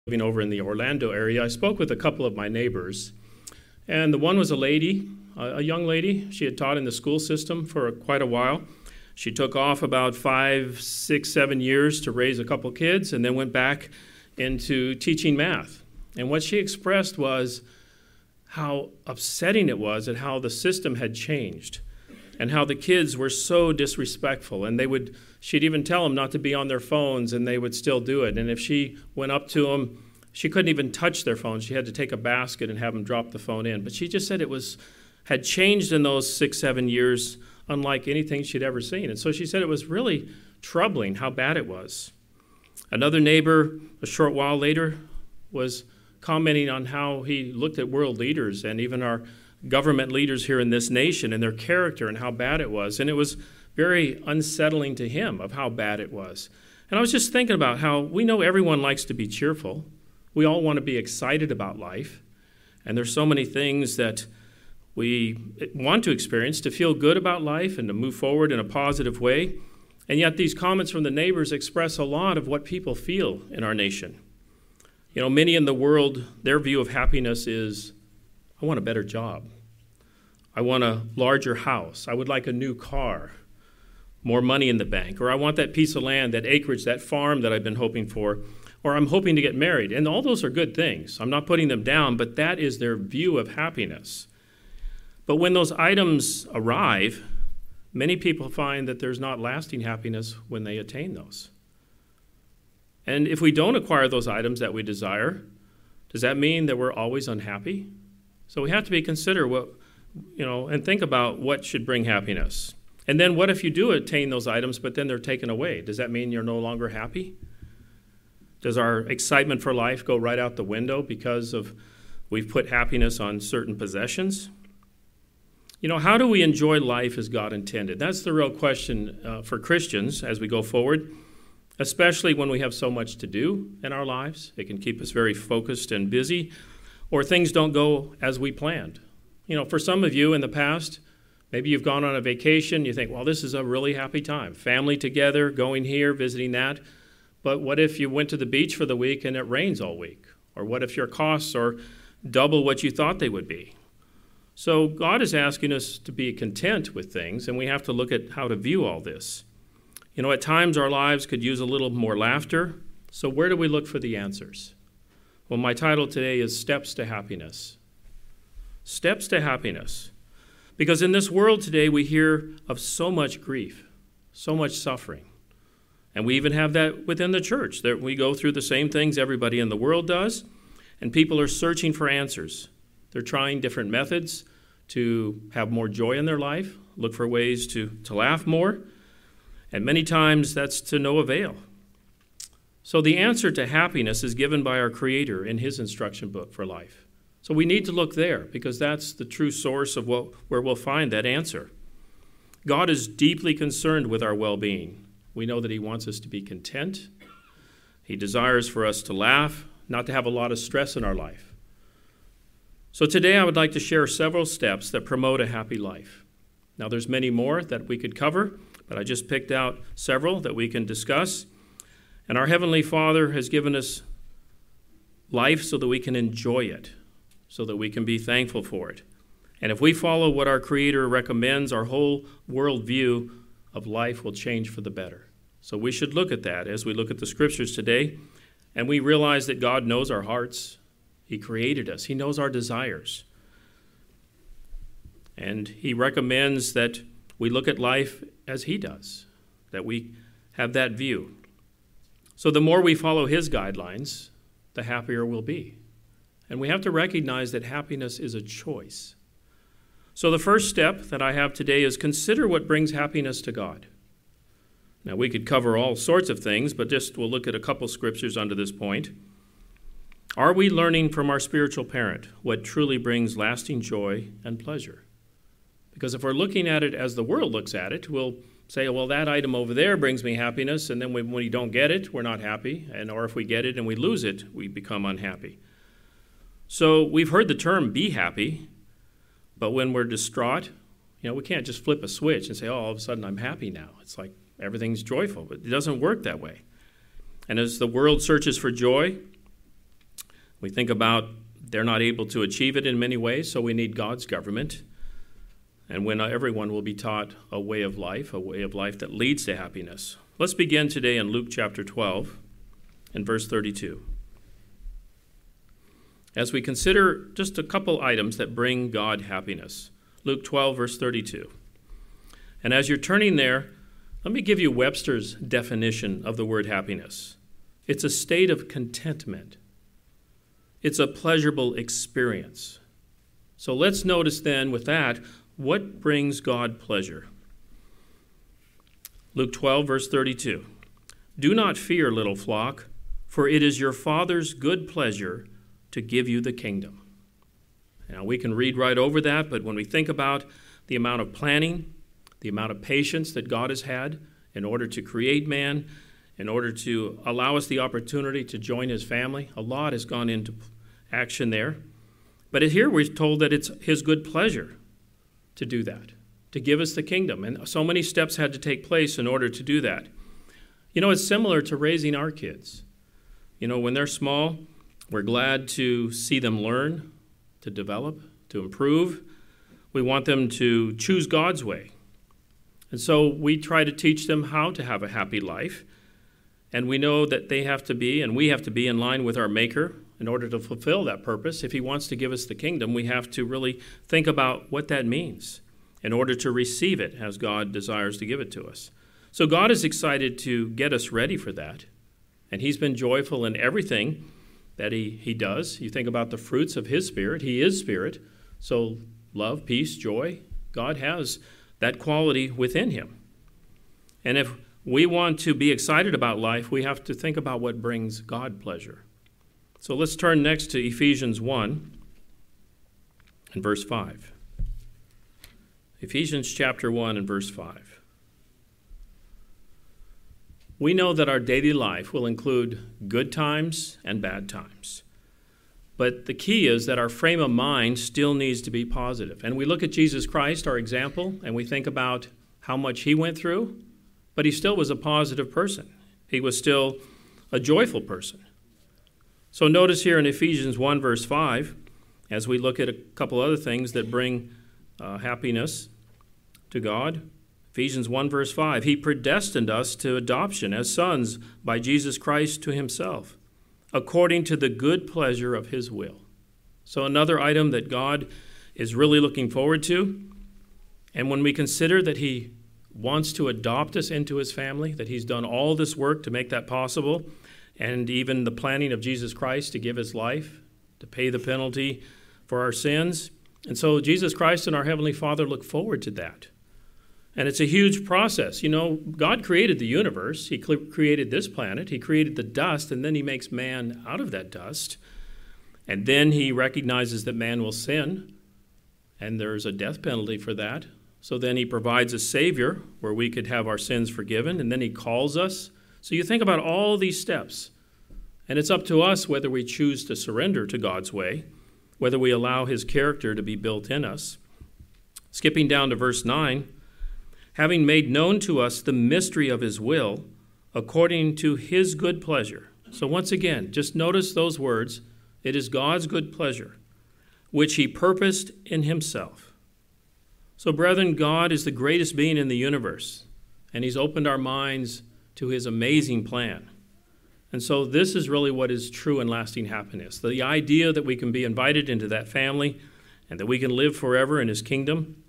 living over in the Orlando area, I spoke with a couple of my neighbors. And the one was a lady, a young lady. She had taught in the school system for quite a while. She took off about 5, 6, 7 years to raise a couple kids and then went back into teaching math. And what she expressed was how upsetting it was at how the system had changed and how the kids were so disrespectful. And she'd even tell them not to be on their phones, and they would still do it. And if she went up to them, she couldn't even touch their phones. She had to take a basket and have them drop the phone in. But she just said had changed in those 6, 7 years, unlike anything she'd ever seen. And so she said it was really troubling how bad it was. Another neighbor, a short while later, was commenting on how he looked at world leaders and even our government leaders here in this nation and their character and how bad it was. And it was very unsettling to him of how bad it was. And I was just thinking about how we know everyone likes to be cheerful. We all want to be excited about life. And there's so many things that we want to experience to feel good about life and to move forward in a positive way. And yet these comments from the neighbors express a lot of what people feel in our nation. You know, many in the world, their view of happiness is, I want a better job. I want a larger house. I would like a new car, more money in the bank, or I want that piece of land, that acreage, that farm that I've been hoping for, or I'm hoping to get married. And all those are good things. I'm not putting them down, but that is their view of happiness. But when those items arrive, many people find that there's not lasting happiness when they attain those. And if we don't acquire those items that we desire, does that mean that we're always unhappy? So we have to consider and think about what should bring happiness. And then what if you do attain those items, but then they're taken away? Does that mean you're no longer happy? Does our excitement for life go right out the window because we've put happiness on certain possessions? You know, how do we enjoy life as God intended? That's the real question for Christians as we go forward, especially when we have so much to do in our lives. It can keep us very focused and busy, or things don't go as we planned. You know, for some of you in the past, maybe you've gone on a vacation, you think, well, this is a really happy time. Family together, going here, visiting that. But what if you went to the beach for the week and it rains all week? Or what if your costs are double what you thought they would be? So God is asking us to be content with things, and we have to look at how to view all this. You know, at times our lives could use a little more laughter, so where do we look for the answers? Well, my title today is Steps to Happiness. Steps to happiness. Because in this world today we hear of so much grief, so much suffering. And we even have that within the church, that we go through the same things everybody in the world does, and people are searching for answers. They're trying different methods to have more joy in their life, look for ways to laugh more, and many times that's to no avail. So the answer to happiness is given by our Creator in His instruction book for life. So we need to look there because that's the true source of where we'll find that answer. God is deeply concerned with our well-being. We know that He wants us to be content. He desires for us to laugh, not to have a lot of stress in our life. So today I would like to share several steps that promote a happy life. Now there's many more that we could cover, but I just picked out several that we can discuss. And our Heavenly Father has given us life so that we can enjoy it, so that we can be thankful for it. And if we follow what our Creator recommends, our whole worldview of life will change for the better. So we should look at that as we look at the Scriptures today, and we realize that God knows our hearts. He created us. He knows our desires. And He recommends that we look at life as He does, that we have that view. So the more we follow His guidelines, the happier we'll be. And we have to recognize that happiness is a choice. So the first step that I have today is consider what brings happiness to God. Now we could cover all sorts of things, but we'll look at a couple scriptures under this point. Are we learning from our spiritual parent what truly brings lasting joy and pleasure? Because if we're looking at it as the world looks at it, we'll say, well, that item over there brings me happiness, and then when we don't get it, we're not happy, or if we get it and we lose it, we become unhappy. So we've heard the term be happy, but when we're distraught, we can't just flip a switch and say, oh, all of a sudden I'm happy now. It's like everything's joyful, but it doesn't work that way. And as the world searches for joy, We think about they're not able to achieve it in many ways, so we need God's government. And when everyone will be taught a way of life that leads to happiness. Let's begin today in Luke chapter 12 and verse 32. As we consider just a couple items that bring God happiness. Luke 12, verse 32. And as you're turning there, let me give you Webster's definition of the word happiness. It's a state of contentment. It's a pleasurable experience. So let's notice then with that, what brings God pleasure? Luke 12, verse 32. Do not fear, little flock, for it is your Father's good pleasure to give you the kingdom. Now, we can read right over that, but when we think about the amount of planning, the amount of patience that God has had in order to create man, in order to allow us the opportunity to join his family, a lot has gone into action there. But here we're told that it's his good pleasure to do that, to give us the kingdom. And so many steps had to take place in order to do that. You know, it's similar to raising our kids. You know, when they're small, we're glad to see them learn, to develop, to improve. We want them to choose God's way. And so we try to teach them how to have a happy life. And we know that they have to be, and we have to be in line with our Maker in order to fulfill that purpose. If he wants to give us the kingdom, we have to really think about what that means in order to receive it as God desires to give it to us. So God is excited to get us ready for that. And he's been joyful in everything that he does. You think about the fruits of his Spirit. He is Spirit. So love, peace, joy, God has that quality within him. And if we want to be excited about life, we have to think about what brings God pleasure. So let's turn next to Ephesians 1 and verse 5. Ephesians chapter 1 and verse 5. We know that our daily life will include good times and bad times. But the key is that our frame of mind still needs to be positive. And we look at Jesus Christ, our example, and we think about how much he went through, but he still was a positive person. He was still a joyful person. So notice here in Ephesians 1, verse 5, as we look at a couple other things that bring happiness to God. Ephesians 1, verse 5, he predestined us to adoption as sons by Jesus Christ to himself, according to the good pleasure of his will. So another item that God is really looking forward to. And when we consider that he wants to adopt us into his family, that he's done all this work to make that possible, and even the planning of Jesus Christ to give his life, to pay the penalty for our sins. And so Jesus Christ and our Heavenly Father look forward to that. And it's a huge process. You know, God created the universe. He created this planet. He created the dust, and then he makes man out of that dust. And then he recognizes that man will sin, and there's a death penalty for that. So then he provides a Savior where we could have our sins forgiven, and then he calls us. So you think about all these steps, and it's up to us whether we choose to surrender to God's way, whether we allow his character to be built in us. Skipping down to verse 9, having made known to us the mystery of his will, according to his good pleasure. So once again, just notice those words. It is God's good pleasure, which he purposed in himself. So brethren, God is the greatest being in the universe, and he's opened our minds to his amazing plan. And so this is really what is true and lasting happiness. The idea that we can be invited into that family and that we can live forever in his kingdom.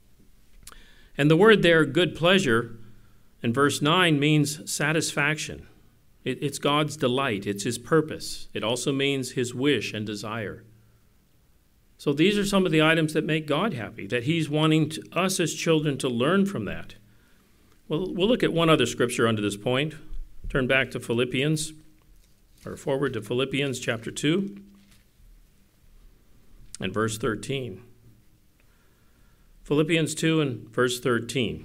And the word there, good pleasure, in verse 9 means satisfaction. It's God's delight. It's his purpose. It also means his wish and desire. So these are some of the items that make God happy, that he's wanting us as children to learn from that. Well, we'll look at one other scripture under this point. Turn back to Philippians, or forward to Philippians chapter 2 and verse 13. Philippians 2 and verse 13.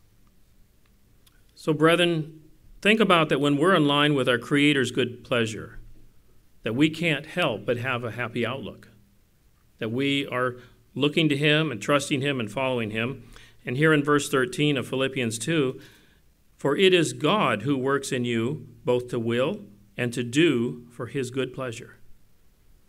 So, brethren, think about that when we're in line with our Creator's good pleasure, that we can't help but have a happy outlook, that we are looking to him and trusting him and following him. And here in verse 13 of Philippians 2, for it is God who works in you both to will and to do for his good pleasure.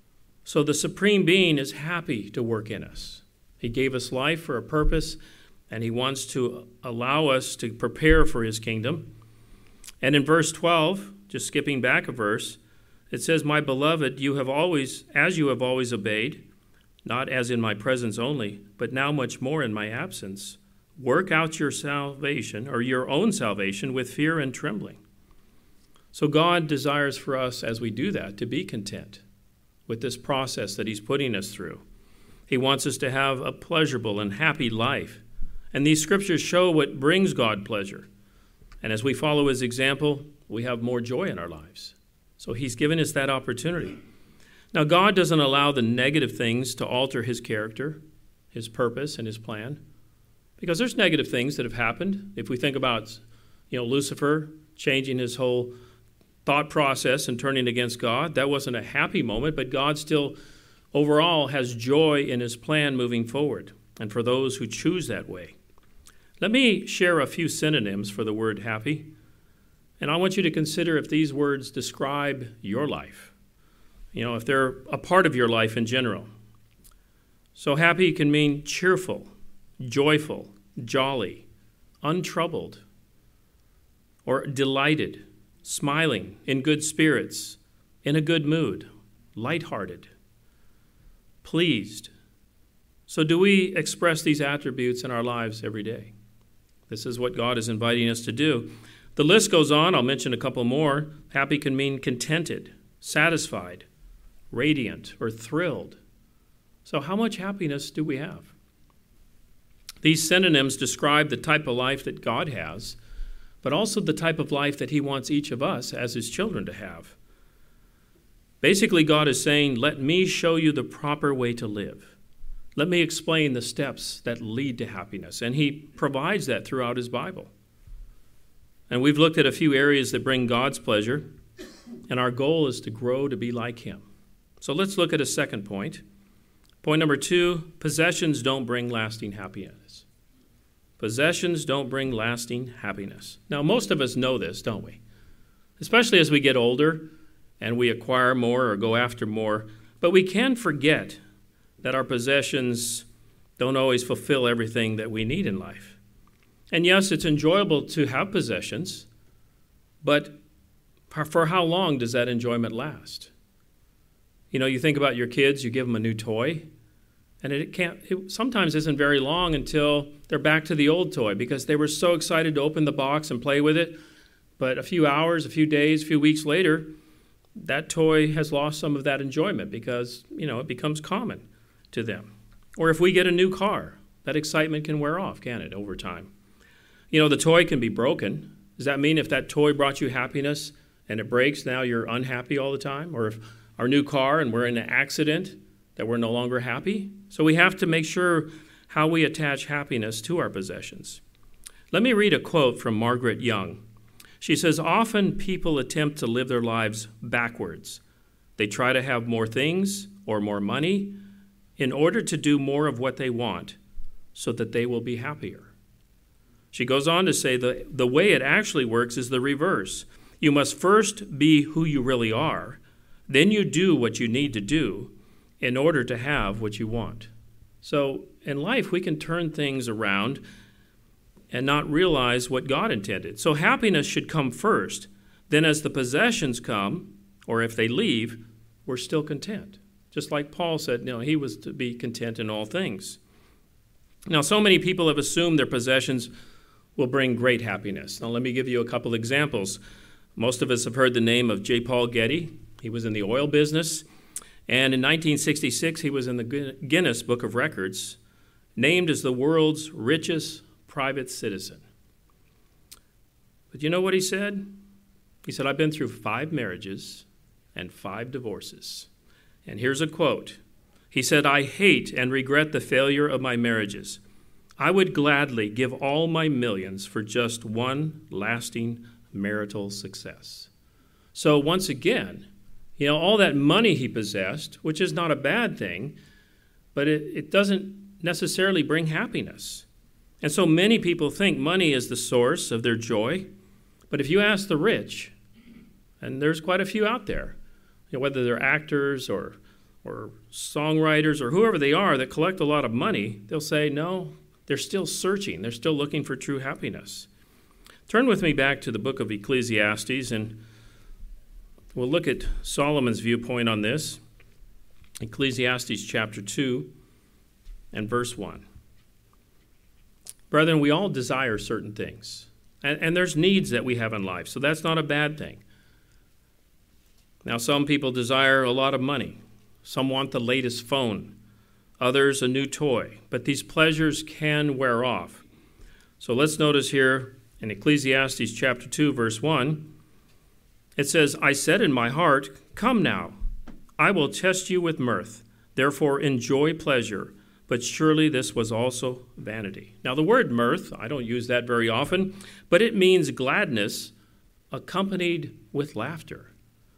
So the Supreme Being is happy to work in us. He gave us life for a purpose, and he wants to allow us to prepare for his kingdom. And in verse 12, just skipping back a verse, it says, "My beloved, you have always obeyed, not as in my presence only, but now much more in my absence. Work out your salvation, or your own salvation, with fear and trembling." So God desires for us, as we do that, to be content with this process that he's putting us through. He wants us to have a pleasurable and happy life. And these scriptures show what brings God pleasure. And as we follow his example, we have more joy in our lives. So he's given us that opportunity. Now, God doesn't allow the negative things to alter his character, his purpose, and his plan. Because there's negative things that have happened. If we think about, Lucifer changing his whole thought process and turning against God, that wasn't a happy moment, but God still overall has joy in his plan moving forward, and for those who choose that way. Let me share a few synonyms for the word happy, and I want you to consider if these words describe your life, if they're a part of your life in general. So happy can mean cheerful, joyful, jolly, untroubled, or delighted, smiling, in good spirits, in a good mood, lighthearted, pleased. So do we express these attributes in our lives every day? This is what God is inviting us to do. The list goes on. I'll mention a couple more. Happy can mean contented, satisfied, radiant, or thrilled. So how much happiness do we have? These synonyms describe the type of life that God has, but also the type of life that he wants each of us as his children to have. Basically, God is saying, let me show you the proper way to live. Let me explain the steps that lead to happiness. And he provides that throughout his Bible. And we've looked at a few areas that bring God's pleasure, and our goal is to grow to be like him. So let's look at a second point. Point number 2, possessions don't bring lasting happiness. Possessions don't bring lasting happiness. Now, most of us know this, don't we? Especially as we get older and we acquire more or go after more. But we can forget that our possessions don't always fulfill everything that we need in life. And yes, it's enjoyable to have possessions, but for how long does that enjoyment last? You think about your kids, you give them a new toy, and it sometimes isn't very long until they're back to the old toy because they were so excited to open the box and play with it. But a few hours, a few days, a few weeks later, that toy has lost some of that enjoyment because, it becomes common to them. Or if we get a new car, that excitement can wear off, can it, over time? The toy can be broken. Does that mean if that toy brought you happiness and it breaks, now you're unhappy all the time? Or if our new car and we're in an accident, that we're no longer happy? So we have to make sure how we attach happiness to our possessions. Let me read a quote from Margaret Young. She says, "Often people attempt to live their lives backwards. They try to have more things or more money in order to do more of what they want so that they will be happier." She goes on to say the way it actually works is the reverse. You must first be who you really are. Then you do what you need to do in order to have what you want. So in life, we can turn things around and not realize what God intended. So happiness should come first. Then as the possessions come, or if they leave, we're still content. Just like Paul said, he was to be content in all things. Now, so many people have assumed their possessions will bring great happiness. Now, let me give you a couple examples. Most of us have heard the name of J. Paul Getty. He was in the oil business. And in 1966, he was in the Guinness Book of Records, named as the world's richest private citizen. But you know what he said? He said, "I've been through 5 marriages and 5 divorces." And here's a quote. He said, "I hate and regret the failure of my marriages. I would gladly give all my millions for just one lasting marital success." So once again, all that money he possessed, which is not a bad thing, but it doesn't necessarily bring happiness. And so many people think money is the source of their joy. But if you ask the rich, and there's quite a few out there, whether they're actors or or songwriters or whoever they are that collect a lot of money, they'll say, no, they're still searching. They're still looking for true happiness. Turn with me back to the book of Ecclesiastes, and we'll look at Solomon's viewpoint on this. Ecclesiastes chapter 2 and verse 1. Brethren, we all desire certain things, and there's needs that we have in life, so that's not a bad thing. Now, some people desire a lot of money. Some want the latest phone, others a new toy, but these pleasures can wear off. So let's notice here in Ecclesiastes chapter 2, verse 1, it says, I said in my heart, come now, I will test you with mirth, therefore enjoy pleasure, but surely this was also vanity. Now the word mirth, I don't use that very often, but it means gladness accompanied with laughter.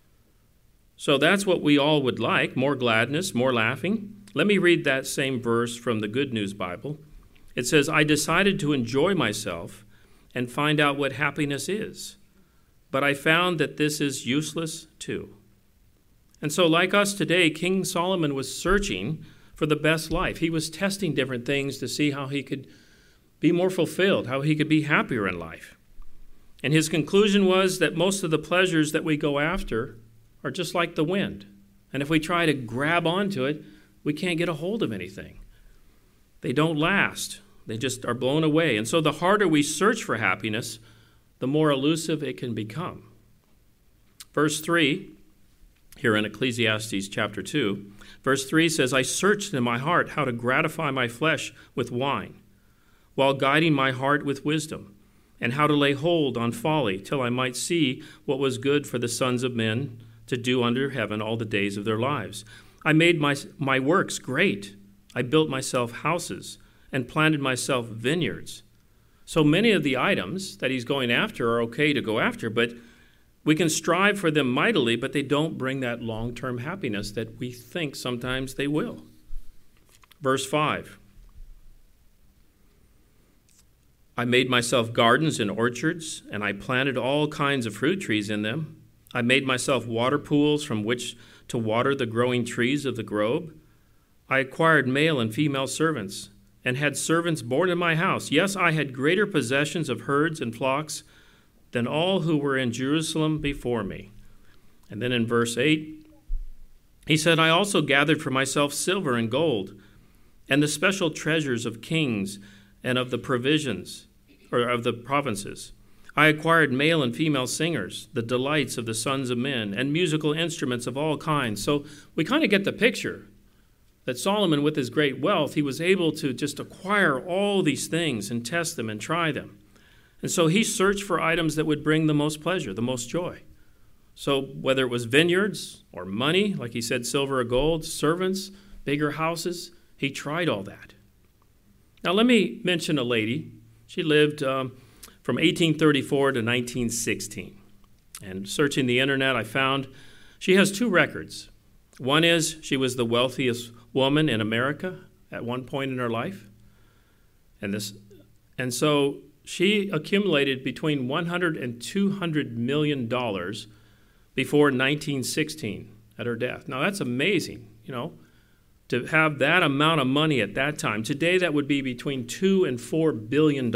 So that's what we all would like, more gladness, more laughing. Let me read that same verse from the Good News Bible. It says, I decided to enjoy myself and find out what happiness is, but I found that this is useless too. And so like us today, King Solomon was searching for the best life. He was testing different things to see how he could be more fulfilled, how he could be happier in life. And his conclusion was that most of the pleasures that we go after are just like the wind. And if we try to grab onto it, we can't get a hold of anything. They don't last. They just are blown away. And so the harder we search for happiness, the more elusive it can become. Verse 3, here in Ecclesiastes chapter 2, verse 3 says, I searched in my heart how to gratify my flesh with wine, while guiding my heart with wisdom, and how to lay hold on folly, till I might see what was good for the sons of men to do under heaven all the days of their lives. I made my works great. I built myself houses and planted myself vineyards. So many of the items that he's going after are okay to go after, but we can strive for them mightily, but they don't bring that long-term happiness that we think sometimes they will. Verse 5. I made myself gardens and orchards, and I planted all kinds of fruit trees in them. I made myself water pools from which to water the growing trees of the grove. I acquired male and female servants, and had servants born in my house. Yes, I had greater possessions of herds and flocks than all who were in Jerusalem before me. And then in verse 8, he said, I also gathered for myself silver and gold, and the special treasures of kings and of the provinces. I acquired male and female singers, the delights of the sons of men, and musical instruments of all kinds. So we kind of get the picture that Solomon, with his great wealth, he was able to just acquire all these things and test them and try them. And so he searched for items that would bring the most pleasure, the most joy. So whether it was vineyards or money, like he said, silver or gold, servants, bigger houses, he tried all that. Now let me mention a lady. She lived from 1834 to 1916. And searching the internet, I found she has two records. One is she was the wealthiest woman in America at one point in her life. And so she accumulated between $100 and $200 million before 1916 at her death. Now that's amazing, to have that amount of money at that time. Today that would be between $2 and $4 billion.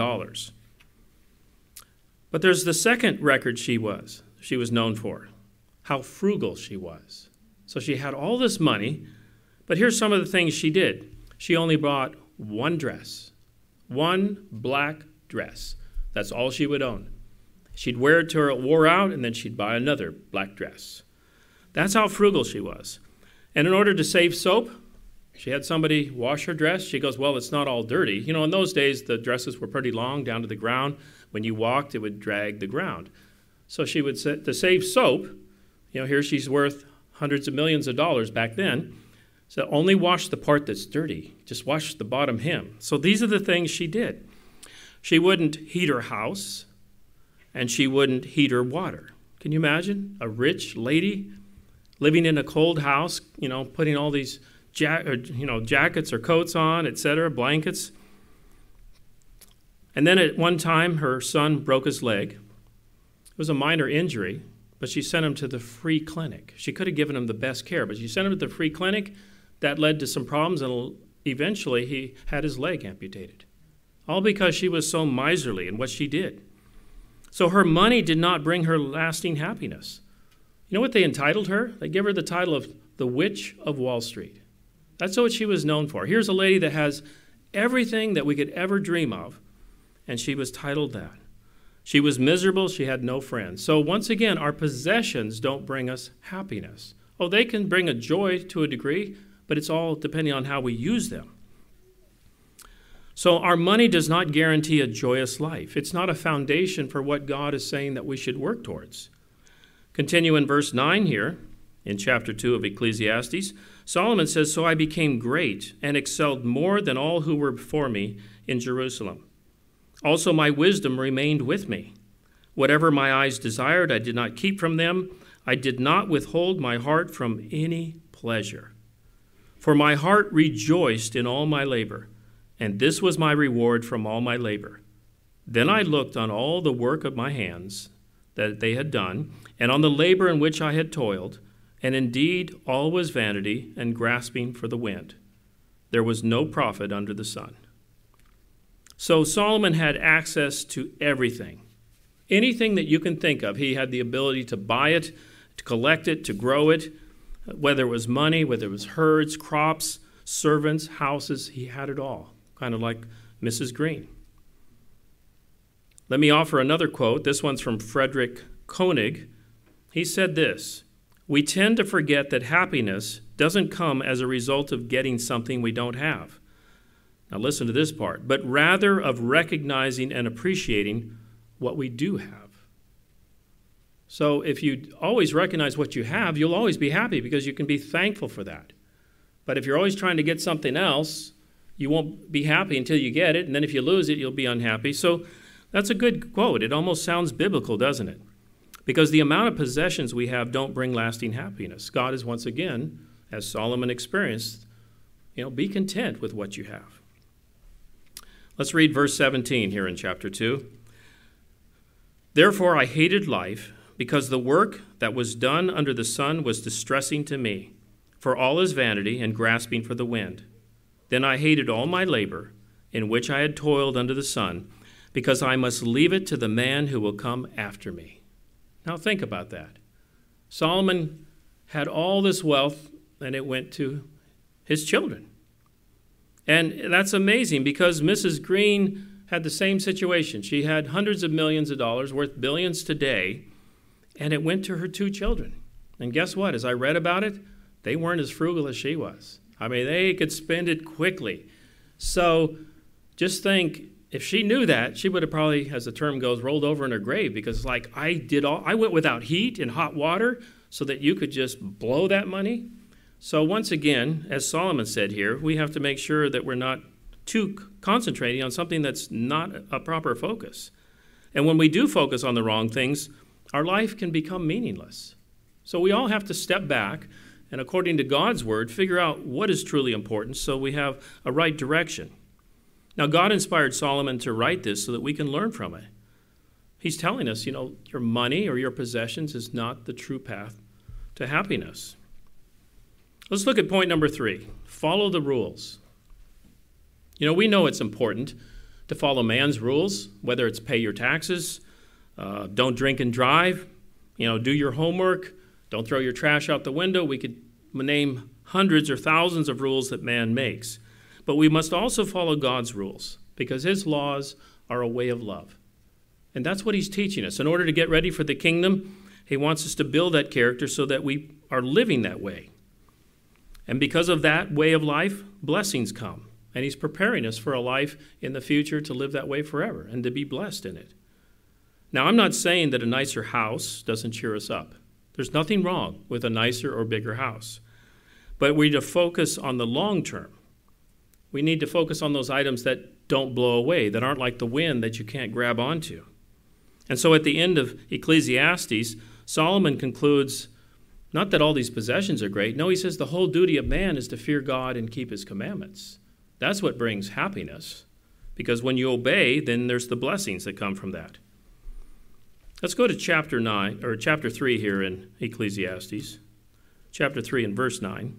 But there's the second record she was known for, how frugal she was. So she had all this money, but here's some of the things she did. She only bought one dress, one black dress. That's all she would own. She'd wear it till it wore out, and then she'd buy another black dress. That's how frugal she was. And in order to save soap, she had somebody wash her dress. She goes, well, it's not all dirty. In those days, the dresses were pretty long down to the ground. When you walked, it would drag the ground. So she would say, to save soap, here she's worth hundreds of millions of dollars back then. So only wash the part that's dirty. Just wash the bottom hem. So these are the things she did. She wouldn't heat her house, and she wouldn't heat her water. Can you imagine a rich lady living in a cold house, putting all these jackets or coats on, etc., blankets? And then at one time, her son broke his leg. It was a minor injury, but she sent him to the free clinic. She could have given him the best care, but she sent him to the free clinic. That led to some problems, and eventually he had his leg amputated, all because she was so miserly in what she did. So her money did not bring her lasting happiness. You know what they entitled her? They gave her the title of the Witch of Wall Street. That's what she was known for. Here's a lady that has everything that we could ever dream of, and she was titled that. She was miserable. She had no friends. So once again, our possessions don't bring us happiness. Oh, they can bring a joy to a degree, but it's all depending on how we use them. So our money does not guarantee a joyous life. It's not a foundation for what God is saying that we should work towards. Continue in verse 9 here, in chapter 2 of Ecclesiastes. Solomon says, "So I became great and excelled more than all who were before me in Jerusalem. Also my wisdom remained with me. Whatever my eyes desired, I did not keep from them. I did not withhold my heart from any pleasure. For my heart rejoiced in all my labor, and this was my reward from all my labor. Then I looked on all the work of my hands that they had done, and on the labor in which I had toiled, and indeed all was vanity and grasping for the wind. There was no profit under the sun." So Solomon had access to everything. Anything that you can think of, he had the ability to buy it, to collect it, to grow it, whether it was money, whether it was herds, crops, servants, houses, he had it all, kind of like Mrs. Green. Let me offer another quote. This one's from Frederick Koenig. He said this, "We tend to forget that happiness doesn't come as a result of getting something we don't have." Now listen to this part, "but rather of recognizing and appreciating what we do have." So if you always recognize what you have, you'll always be happy because you can be thankful for that. But if you're always trying to get something else, you won't be happy until you get it, and then if you lose it, you'll be unhappy. So that's a good quote. It almost sounds biblical, doesn't it? Because the amount of possessions we have don't bring lasting happiness. God is once again, as Solomon experienced, be content with what you have. Let's read verse 17 here in chapter 2. "Therefore I hated life, because the work that was done under the sun was distressing to me, for all is vanity and grasping for the wind. Then I hated all my labor, in which I had toiled under the sun, because I must leave it to the man who will come after me." Now think about that. Solomon had all this wealth, and it went to his children. And that's amazing because Mrs. Green had the same situation. She had hundreds of millions of dollars, worth billions today, and it went to her two children. And guess what? As I read about it, they weren't as frugal as she was. I mean, they could spend it quickly. So just think, if she knew that, she would have probably, as the term goes, rolled over in her grave because I went without heat and hot water so that you could just blow that money. So once again, as Solomon said here, we have to make sure that we're not too concentrating on something that's not a proper focus. And when we do focus on the wrong things, our life can become meaningless. So we all have to step back and, according to God's word, figure out what is truly important so we have a right direction. Now, God inspired Solomon to write this so that we can learn from it. He's telling us, your money or your possessions is not the true path to happiness. Let's look at point number 3. Follow the rules. We know it's important to follow man's rules, whether it's pay your taxes, don't drink and drive, do your homework, don't throw your trash out the window. We could name hundreds or thousands of rules that man makes. But we must also follow God's rules because his laws are a way of love. And that's what he's teaching us. In order to get ready for the kingdom, he wants us to build that character so that we are living that way. And because of that way of life, blessings come. And he's preparing us for a life in the future to live that way forever and to be blessed in it. Now, I'm not saying that a nicer house doesn't cheer us up. There's nothing wrong with a nicer or bigger house. But we need to focus on the long term. We need to focus on those items that don't blow away, that aren't like the wind that you can't grab onto. And so at the end of Ecclesiastes, Solomon concludes, not that all these possessions are great. No, he says the whole duty of man is to fear God and keep his commandments. That's what brings happiness. Because when you obey, then there's the blessings that come from that. Let's go to chapter 3 here in Ecclesiastes. Chapter 3 and verse 9.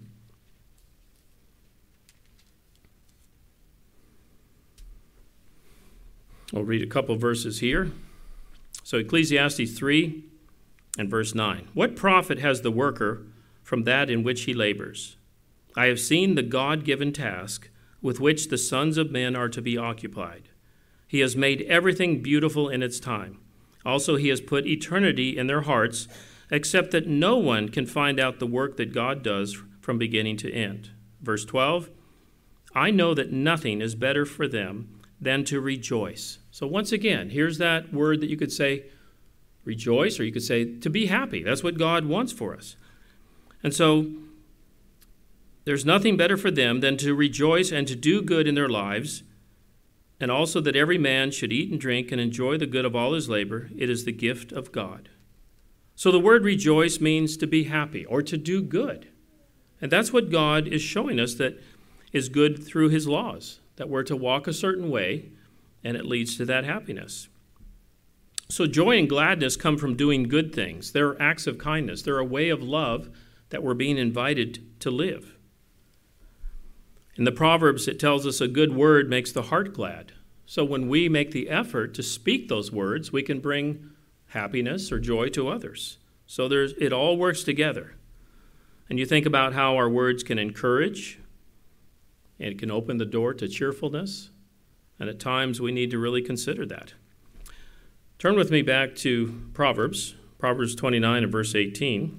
I'll read a couple verses here. So Ecclesiastes 3 and verse 9. What profit has the worker from that in which he labors? I have seen the God-given task with which the sons of men are to be occupied. He has made everything beautiful in its time. Also, he has put eternity in their hearts, except that no one can find out the work that God does from beginning to end. Verse 12, I know that nothing is better for them than to rejoice. So once again, here's that word that you could say rejoice, or you could say to be happy. That's what God wants for us. And so there's nothing better for them than to rejoice and to do good in their lives, and also that every man should eat and drink and enjoy the good of all his labor. It is the gift of God. So the word rejoice means to be happy or to do good. And that's what God is showing us that is good through his laws, that we're to walk a certain way, and it leads to that happiness. So joy and gladness come from doing good things. They're acts of kindness. They're a way of love that we're being invited to live. In the Proverbs, it tells us a good word makes the heart glad. So when we make the effort to speak those words, we can bring happiness or joy to others. So it all works together. And you think about how our words can encourage, and it can open the door to cheerfulness. And at times we need to really consider that. Turn with me back to Proverbs 29 and verse 18.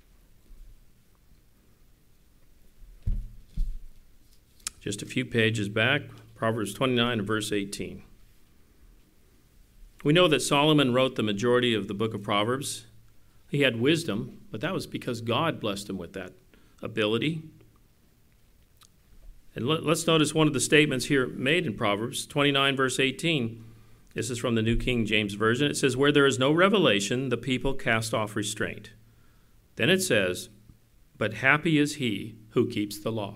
Just a few pages back, Proverbs 29 and verse 18. We know that Solomon wrote the majority of the book of Proverbs. He had wisdom, but that was because God blessed him with that ability. And let's notice one of the statements here made in Proverbs 29 verse 18. This is from the New King James Version. It says, where there is no revelation, the people cast off restraint. Then it says, but happy is he who keeps the law.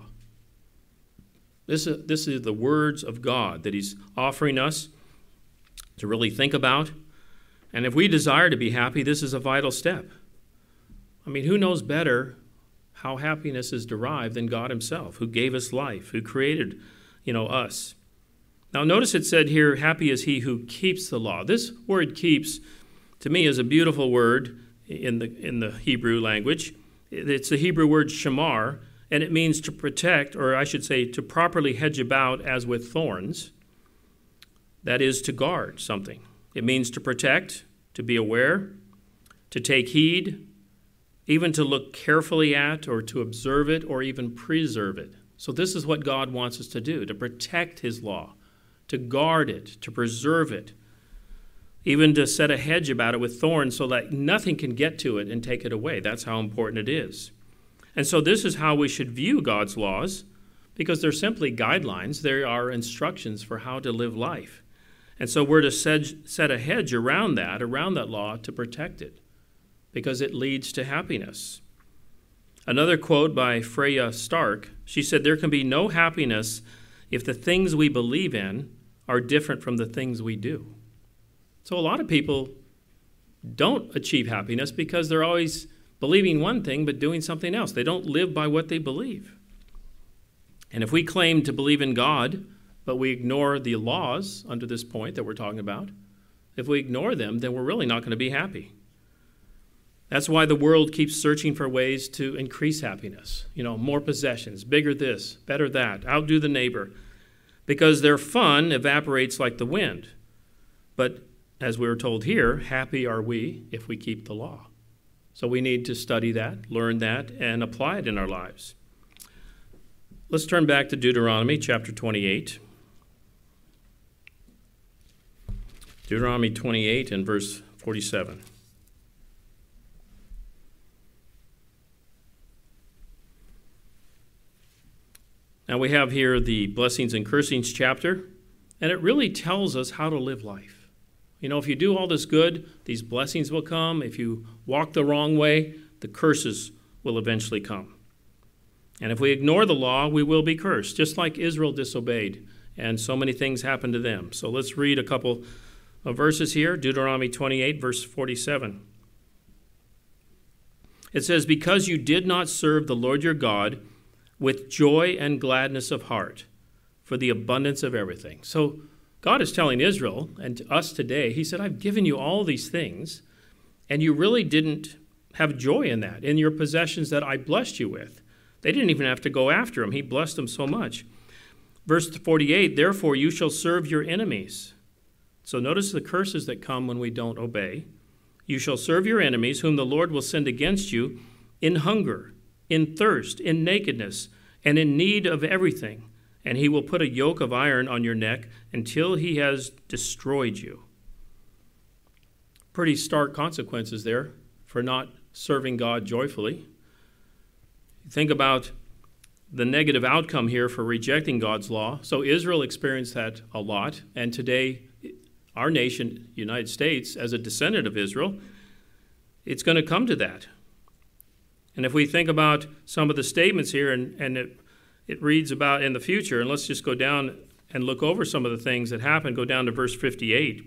This is the words of God that he's offering us to really think about. And if we desire to be happy, this is a vital step. I mean, who knows better how happiness is derived than God himself, who gave us life, who created, us. Now, notice it said here, happy is he who keeps the law. This word keeps, to me, is a beautiful word in the Hebrew language. It's the Hebrew word shamar, and it means to protect, or I should say to properly hedge about as with thorns. That is to guard something. It means to protect, to be aware, to take heed, even to look carefully at or to observe it or even preserve it. So this is what God wants us to do, to protect his law, to guard it, to preserve it, even to set a hedge about it with thorns so that nothing can get to it and take it away. That's how important it is. And so this is how we should view God's laws, because they're simply guidelines. They are instructions for how to live life. And so we're to set a hedge around that law to protect it, because it leads to happiness. Another quote by Freya Stark, she said, there can be no happiness if the things we believe in are different from the things we do. So a lot of people don't achieve happiness because they're always believing one thing but doing something else. They don't live by what they believe. And if we claim to believe in God, but we ignore the laws under this point that we're talking about, if we ignore them, then we're really not going to be happy. That's why the world keeps searching for ways to increase happiness. More possessions, bigger this, better that, outdo the neighbor, because their fun evaporates like the wind. But as we were told here, happy are we if we keep the law. So we need to study that, learn that, and apply it in our lives. Let's turn back to Deuteronomy chapter 28. Deuteronomy 28 and verse 47. Now we have here the blessings and cursings chapter, and it really tells us how to live life. If you do all this good, these blessings will come. If you walk the wrong way, the curses will eventually come. And if we ignore the law, we will be cursed, just like Israel disobeyed, and so many things happened to them. So let's read a couple verses here, Deuteronomy 28, verse 47. It says, because you did not serve the Lord your God with joy and gladness of heart for the abundance of everything. So God is telling Israel and to us today, he said, I've given you all these things, and you really didn't have joy in that, in your possessions that I blessed you with. They didn't even have to go after him. He blessed them so much. Verse 48, therefore you shall serve your enemies. So notice the curses that come when we don't obey. You shall serve your enemies, whom the Lord will send against you in hunger, in thirst, in nakedness, and in need of everything. And he will put a yoke of iron on your neck until he has destroyed you. Pretty stark consequences there for not serving God joyfully. Think about the negative outcome here for rejecting God's law. So Israel experienced that a lot, and today our nation, United States, as a descendant of Israel, it's going to come to that. And if we think about some of the statements here, and it reads about in the future, and let's just go down and look over some of the things that happen. Go down to verse 58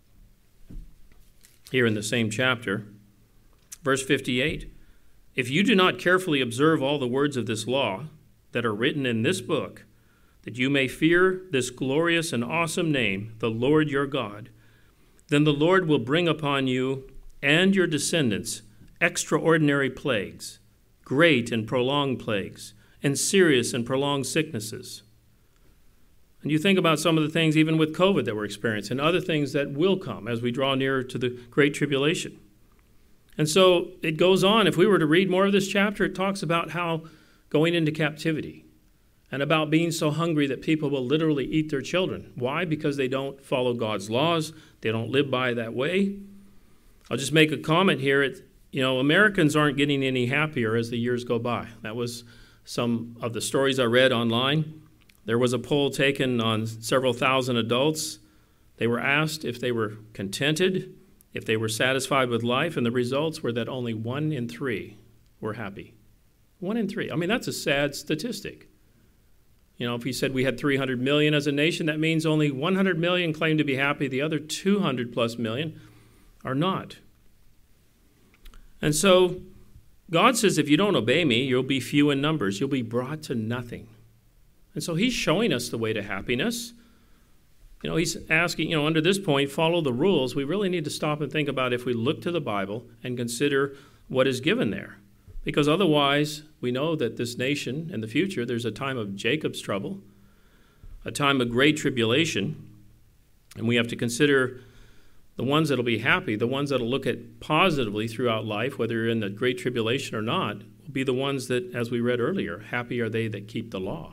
here in the same chapter. Verse 58, if you do not carefully observe all the words of this law that are written in this book, that you may fear this glorious and awesome name, the Lord your God, then the Lord will bring upon you and your descendants extraordinary plagues, great and prolonged plagues, and serious and prolonged sicknesses. And you think about some of the things even with COVID that we're experiencing, and other things that will come as we draw nearer to the Great Tribulation. And so it goes on. If we were to read more of this chapter, it talks about how going into captivity and about being so hungry that people will literally eat their children. Why? Because they don't follow God's laws. They don't live by that way. I'll just make a comment here. Americans aren't getting any happier as the years go by. That was some of the stories I read online. There was a poll taken on several thousand adults. They were asked if they were contented, if they were satisfied with life, and the results were that only 1 in 3 were happy. 1 in 3. I mean, that's a sad statistic. If you said we had 300 million as a nation, that means only 100 million claim to be happy. The other 200 plus million are not. And so God says, if you don't obey me, you'll be few in numbers. You'll be brought to nothing. And so he's showing us the way to happiness. He's asking, under this point, follow the rules. We really need to stop and think about if we look to the Bible and consider what is given there. Because otherwise, we know that this nation in the future, there's a time of Jacob's trouble, a time of great tribulation, and we have to consider the ones that will be happy, the ones that will look at positively throughout life, whether you're in the great tribulation or not, will be the ones that, as we read earlier, happy are they that keep the law.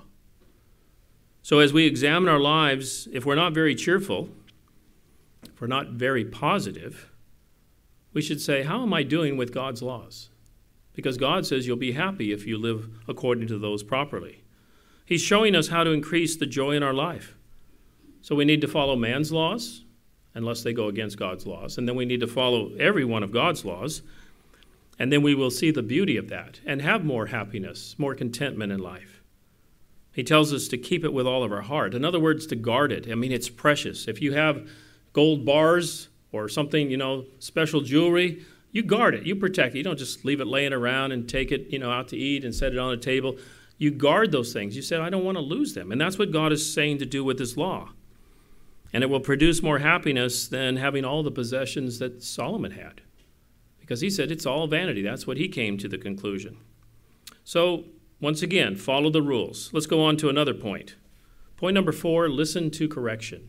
So as we examine our lives, if we're not very cheerful, if we're not very positive, we should say, how am I doing with God's laws? Because God says you'll be happy if you live according to those properly. He's showing us how to increase the joy in our life. So we need to follow man's laws, unless they go against God's laws. And then we need to follow every one of God's laws. And then we will see the beauty of that and have more happiness, more contentment in life. He tells us to keep it with all of our heart. In other words, to guard it. I mean, it's precious. If you have gold bars or something, special jewelry, you guard it. You protect it. You don't just leave it laying around and take it, out to eat and set it on a table. You guard those things. You said, I don't want to lose them. And that's what God is saying to do with his law. And it will produce more happiness than having all the possessions that Solomon had. Because he said it's all vanity. That's what he came to the conclusion. So, once again, follow the rules. Let's go on to another point. Point number 4, listen to correction.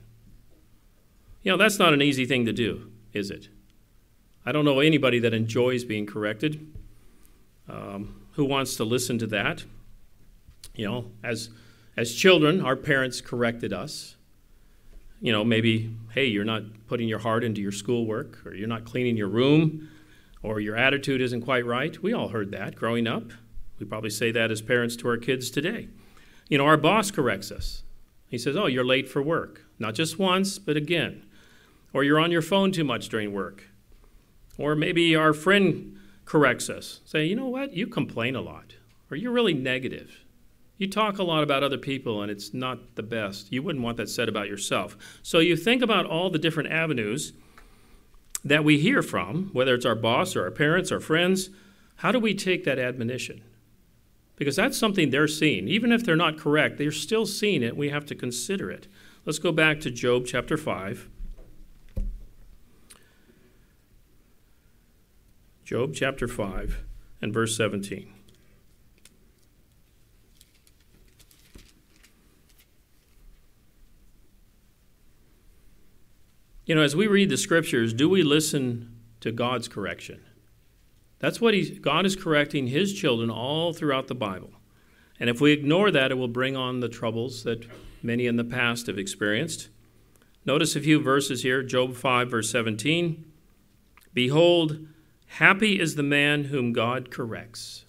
That's not an easy thing to do, is it? I don't know anybody that enjoys being corrected. Who wants to listen to that? As children, our parents corrected us. Maybe, hey, you're not putting your heart into your schoolwork, or you're not cleaning your room, or your attitude isn't quite right. We all heard that growing up. We probably say that as parents to our kids today. Our boss corrects us. He says, oh, you're late for work. Not just once, but again. Or you're on your phone too much during work. Or maybe our friend corrects us. Say, you know what? You complain a lot. Or you're really negative. You talk a lot about other people, and it's not the best. You wouldn't want that said about yourself. So you think about all the different avenues that we hear from, whether it's our boss or our parents or friends. How do we take that admonition? Because that's something they're seeing. Even if they're not correct, they're still seeing it. We have to consider it. Let's go back to Job chapter 5. Job chapter 5 and verse 17. You know, as we read the scriptures, do we listen to God's correction? That's what God is correcting his children all throughout the Bible. And if we ignore that, it will bring on the troubles that many in the past have experienced. Notice a few verses here. Job 5, verse 17. Behold, happy is the man whom God corrects.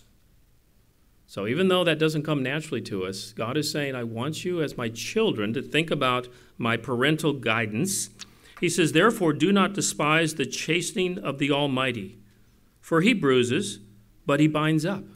So even though that doesn't come naturally to us, God is saying, I want you as my children to think about my parental guidance. He says, therefore, do not despise the chastening of the Almighty, for he bruises, but he binds up.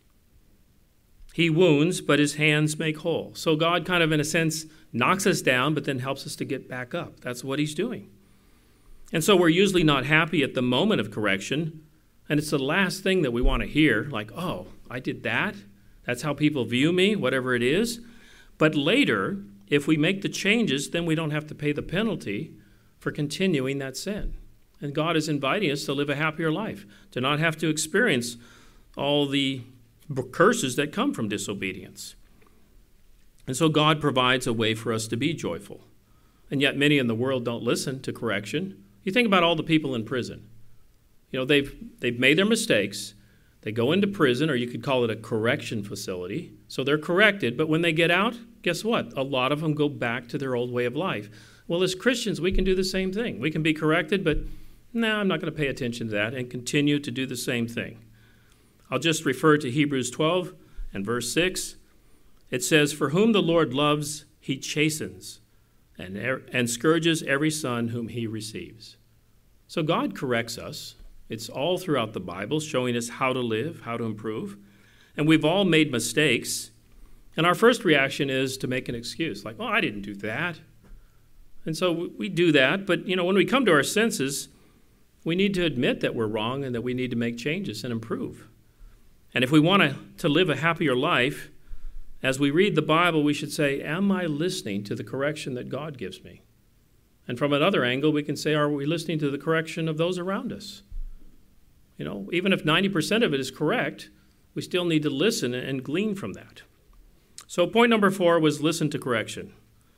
He wounds, but his hands make whole. So God kind of, in a sense, knocks us down, but then helps us to get back up. That's what he's doing. And so we're usually not happy at the moment of correction, and it's the last thing that we want to hear, like, oh, I did that? That's how people view me, whatever it is. But later, if we make the changes, then we don't have to pay the penalty for continuing that sin. And God is inviting us to live a happier life, to not have to experience all the curses that come from disobedience. And so God provides a way for us to be joyful. And yet many in the world don't listen to correction. You think about all the people in prison. You know, they've made their mistakes. They go into prison, or you could call it a correction facility. So they're corrected, but when they get out, guess what? A lot of them go back to their old way of life. Well, as Christians, we can do the same thing. We can be corrected, but no, I'm not going to pay attention to that, and continue to do the same thing. I'll just refer to Hebrews 12 and verse 6. It says, for whom the Lord loves, he chastens, and scourges every son whom he receives. So God corrects us. It's all throughout the Bible, showing us how to live, how to improve. And we've all made mistakes. And our first reaction is to make an excuse, like, oh, I didn't do that. And so we do that. But, you know, when we come to our senses, we need to admit that we're wrong and that we need to make changes and improve. And if we want to live a happier life, as we read the Bible, we should say, am I listening to the correction that God gives me? And from another angle, we can say, are we listening to the correction of those around us? You know, even if 90% of it is correct, we still need to listen and glean from that. So point number 4 was listen to correction.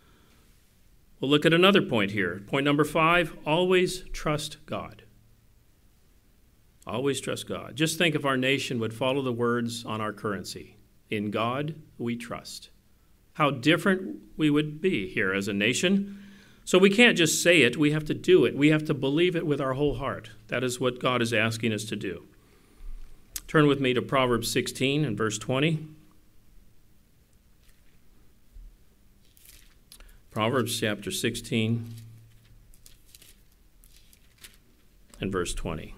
We'll look at another point here. Point number 5, always trust God. Always trust God. Just think if our nation would follow the words on our currency. In God we trust. How different we would be here as a nation. So we can't just say it, we have to do it. We have to believe it with our whole heart. That is what God is asking us to do. Turn with me to Proverbs 16 and verse 20. Proverbs chapter 16 and verse 20.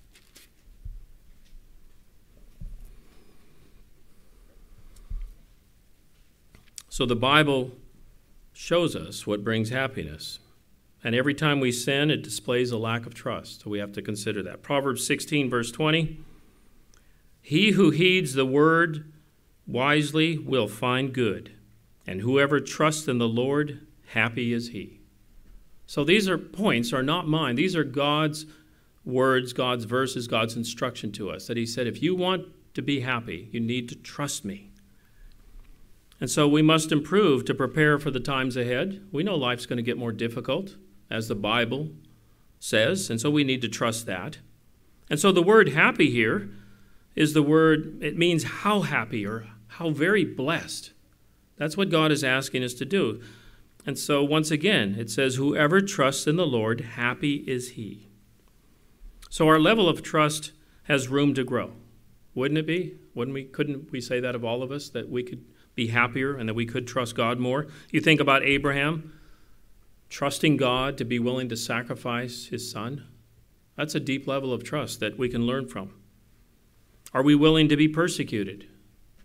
So the Bible shows us what brings happiness. And every time we sin, it displays a lack of trust. So we have to consider that. Proverbs 16, verse 20. He who heeds the word wisely will find good, and whoever trusts in the Lord, happy is he. So these points are not mine. These are God's words, God's verses, God's instruction to us. That he said, if you want to be happy, you need to trust me. And so we must improve to prepare for the times ahead. We know life's going to get more difficult, as the Bible says, and so we need to trust that. And so the word happy here is the word, it means how happy or how very blessed. That's what God is asking us to do. And so once again, it says, whoever trusts in the Lord, happy is he. So our level of trust has room to grow. Wouldn't it be? Couldn't we say that of all of us, that we could be happier and that we could trust God more? You think about Abraham trusting God to be willing to sacrifice his son. That's a deep level of trust that we can learn from. Are we willing to be persecuted,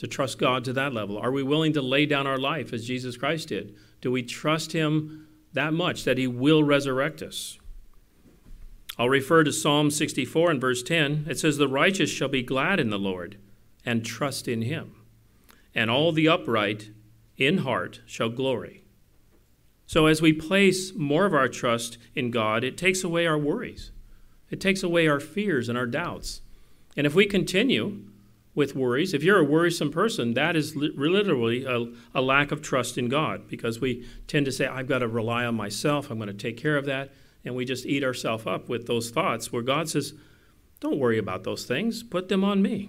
to trust God to that level? Are we willing to lay down our life as Jesus Christ did? Do we trust him that much that he will resurrect us? I'll refer to Psalm 64 and verse 10. It says, "The righteous shall be glad in the Lord and trust in him, and all the upright in heart shall glory." So as we place more of our trust in God, it takes away our worries. It takes away our fears and our doubts. And if we continue with worries, if you're a worrisome person, that is literally a lack of trust in God, because we tend to say, I've got to rely on myself, I'm going to take care of that, and we just eat ourselves up with those thoughts, where God says, don't worry about those things, put them on me.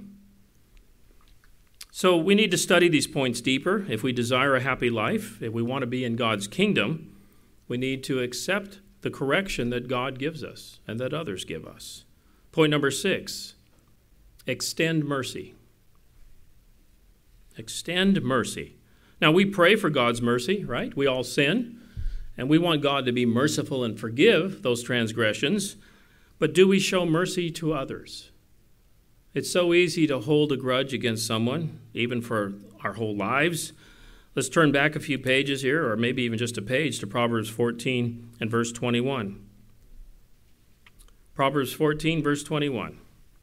So we need to study these points deeper. If we desire a happy life, if we want to be in God's kingdom, we need to accept the correction that God gives us and that others give us. Point number 6, extend mercy. Extend mercy. Now, we pray for God's mercy, right? We all sin, and we want God to be merciful and forgive those transgressions, but do we show mercy to others? It's so easy to hold a grudge against someone, even for our whole lives. Let's turn back a few pages here, or maybe even just a page, to Proverbs 14 and verse 21. Proverbs 14, verse 21.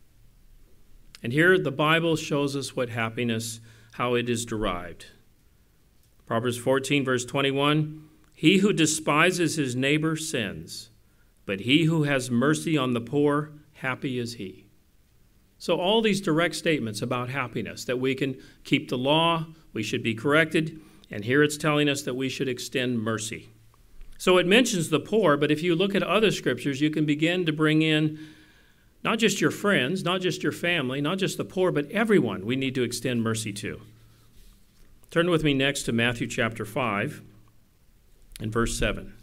And here the Bible shows us what happiness, how it is derived. Proverbs 14, verse 21, "He who despises his neighbor sins, but he who has mercy on the poor, happy is he." So all these direct statements about happiness, that we can keep the law, we should be corrected, and here it's telling us that we should extend mercy. So it mentions the poor, but if you look at other scriptures, you can begin to bring in not just your friends, not just your family, not just the poor, but everyone we need to extend mercy to. Turn with me next to Matthew chapter 5 and verse 7.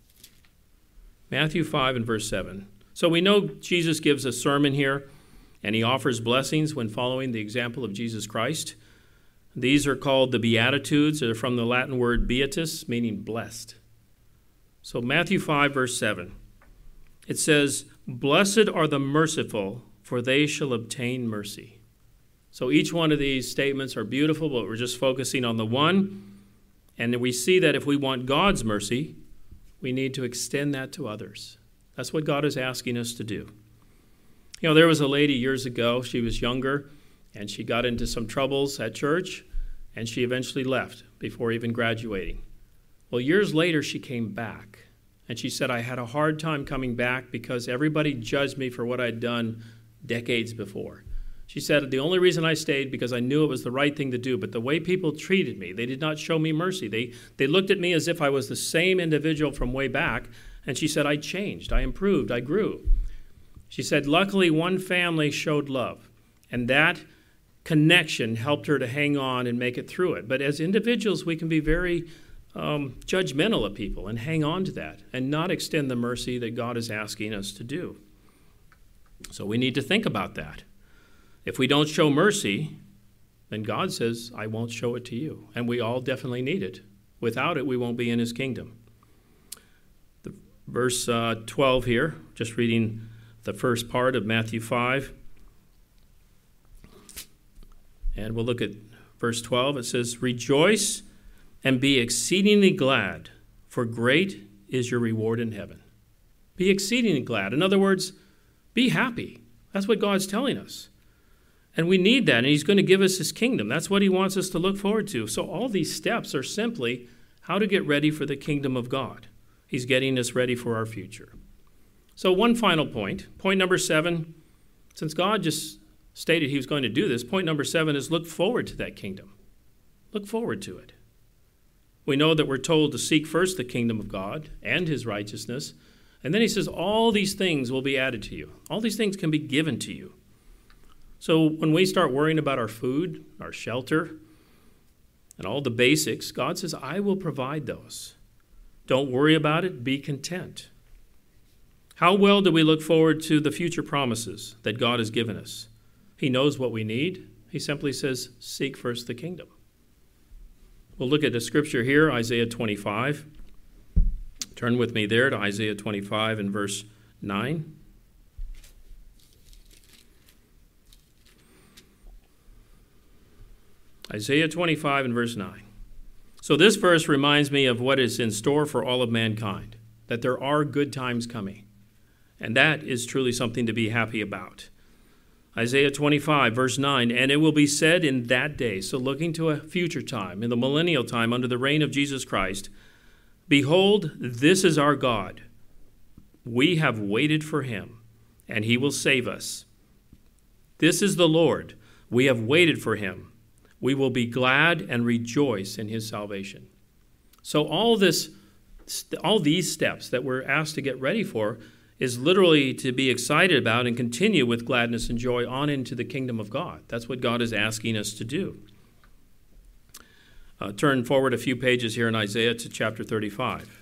Matthew 5 and verse 7. So we know Jesus gives a sermon here, and he offers blessings when following the example of Jesus Christ. These are called the Beatitudes. They're from the Latin word beatus, meaning blessed. So Matthew 5, verse 7. It says, "Blessed are the merciful, for they shall obtain mercy." So each one of these statements are beautiful, but we're just focusing on the one. And we see that if we want God's mercy, we need to extend that to others. That's what God is asking us to do. You know, there was a lady years ago, she was younger, and she got into some troubles at church, and she eventually left before even graduating. Well, years later, she came back, and she said, "I had a hard time coming back because everybody judged me for what I'd done decades before." She said, "The only reason I stayed because I knew it was the right thing to do, but the way people treated me, they did not show me mercy. They looked at me as if I was the same individual from way back," and she said, "I changed, I improved, I grew." She said, luckily, one family showed love, and that connection helped her to hang on and make it through it. But as individuals, we can be very judgmental of people and hang on to that and not extend the mercy that God is asking us to do. So we need to think about that. If we don't show mercy, then God says, I won't show it to you. And we all definitely need it. Without it, we won't be in his kingdom. Verse 12 here, just reading the first part of Matthew 5. And we'll look at verse 12. It says, "Rejoice and be exceedingly glad, for great is your reward in heaven." Be exceedingly glad. In other words, be happy. That's what God's telling us. And we need that, and he's going to give us his kingdom. That's what he wants us to look forward to. So all these steps are simply how to get ready for the kingdom of God. He's getting us ready for our future. So one final point. Point number 7, since God just stated he was going to do this, point number 7 is look forward to that kingdom. Look forward to it. We know that we're told to seek first the kingdom of God and his righteousness. And then he says, all these things will be added to you. All these things can be given to you. So when we start worrying about our food, our shelter, and all the basics, God says, I will provide those. Don't worry about it. Be content. How well do we look forward to the future promises that God has given us? He knows what we need. He simply says, seek first the kingdom. We'll look at a scripture here, Isaiah 25. Turn with me there to Isaiah 25 and verse 9. Isaiah 25 and verse 9. So this verse reminds me of what is in store for all of mankind, that there are good times coming. And that is truly something to be happy about. Isaiah 25, verse 9, and it will be said in that day, so looking to a future time, in the millennial time under the reign of Jesus Christ, behold, this is our God. We have waited for him, and he will save us. This is the Lord. We have waited for him. We will be glad and rejoice in his salvation. So all these steps that we're asked to get ready for is literally to be excited about and continue with gladness and joy on into the kingdom of God. That's what God is asking us to do. Turn forward a few pages here in Isaiah to chapter 35.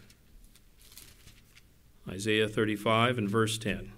Isaiah 35 and verse 10.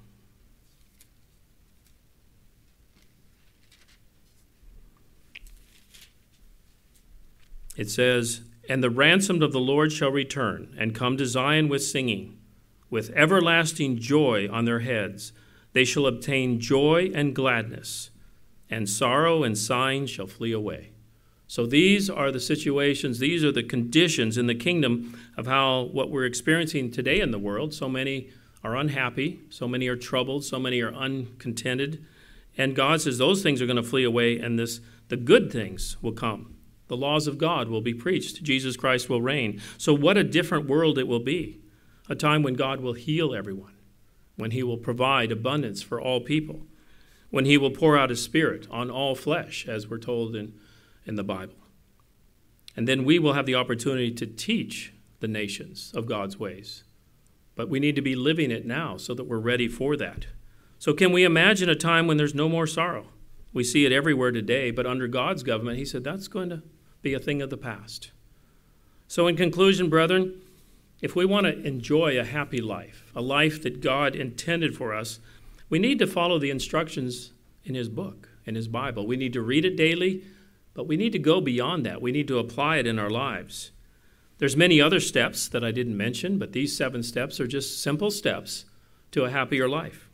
It says, and the ransomed of the Lord shall return and come to Zion with singing, with everlasting joy on their heads. They shall obtain joy and gladness, and sorrow and sighing shall flee away. So these are the situations, these are the conditions in the kingdom of how what we're experiencing today in the world. So many are unhappy, so many are troubled, so many are uncontented. And God says those things are going to flee away, and the good things will come. The laws of God will be preached. Jesus Christ will reign. So what a different world it will be. A time when God will heal everyone, when he will provide abundance for all people, when he will pour out his Spirit on all flesh, as we're told in the Bible. And then we will have the opportunity to teach the nations of God's ways. But we need to be living it now so that we're ready for that. So can we imagine a time when there's no more sorrow? We see it everywhere today, but under God's government, he said that's going to be a thing of the past. So in conclusion, brethren, if we want to enjoy a happy life, a life that God intended for us, we need to follow the instructions in his book, in his Bible. We need to read it daily, but we need to go beyond that. We need to apply it in our lives. There's many other steps that I didn't mention, but these 7 steps are just simple steps to a happier life.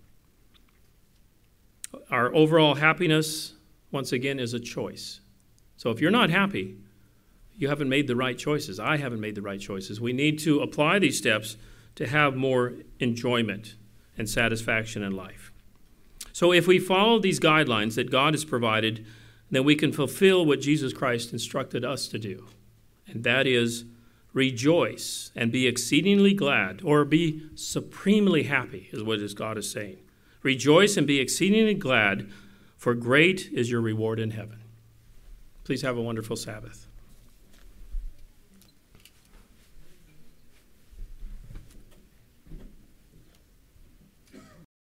Our overall happiness, once again, is a choice. So if you're not happy, you haven't made the right choices. I haven't made the right choices. We need to apply these steps to have more enjoyment and satisfaction in life. So if we follow these guidelines that God has provided, then we can fulfill what Jesus Christ instructed us to do. And that is rejoice and be exceedingly glad, or be supremely happy, is what God is saying. Rejoice and be exceedingly glad, for great is your reward in heaven. Please have a wonderful Sabbath.